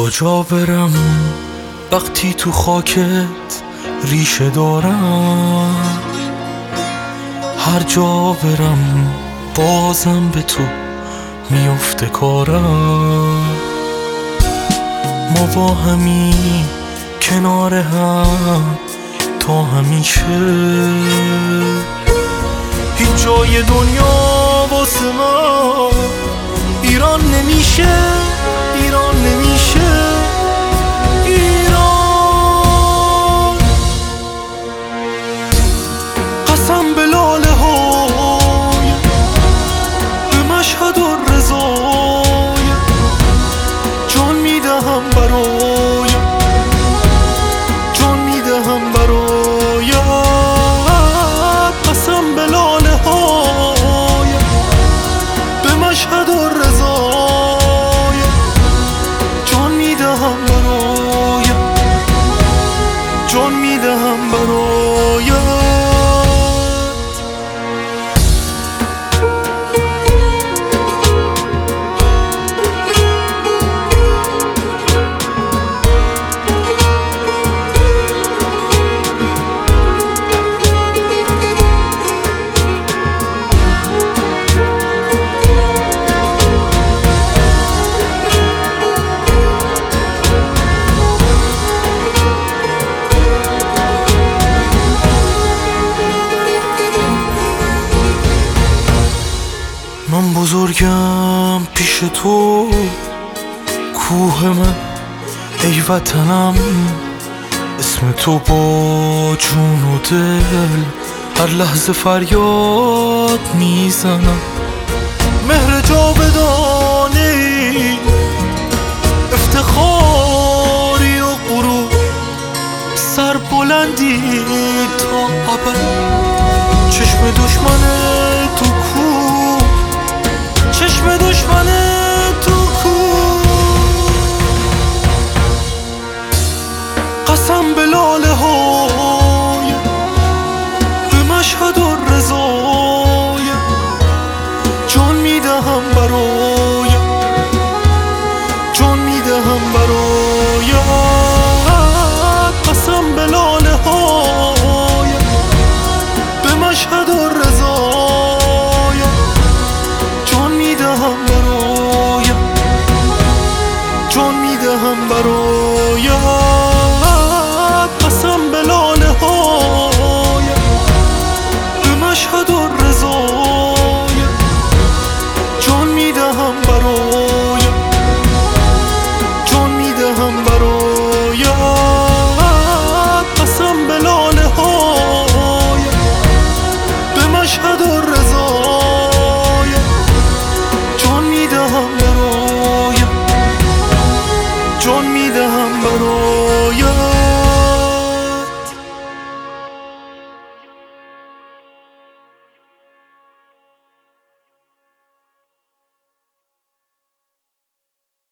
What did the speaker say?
کجا برم وقتی تو خاکت ریشه دارم؟ هر جا برم بازم به تو میفته کارم. ما با همین کنار هم تا همیشه، هیچ جای دنیا واسه ما ایران نمیشه، ایران نمیشه، ایران. قسم به لاله های به مشهد و رضای، جان میدهم برای، جان میدهم برای. قسم به لاله های به مشهد و رضای، جان میدهم برای، جان میدهم برای. من بزرگم پیش تو، کوه من ای وطنم، اسم تو با جون و دل هر لحظه فریاد میزنم. مهر جاودانی، افتخاری و غرور، سر بلندی تا ابد. چشم دشمن تو کو، چشم دشمن تو کو. قسم به لاله های به مشهد و رضای، جان میدهم برای، جان میدهم برای. قسم به لاله های به مشهد و رضای، جان میدهم برای، جان میدهم برای. قسم به لاله های به مشهد و رضای، جان میدهم برای، جان میدهم برای. قسم به لاله های به مشهد و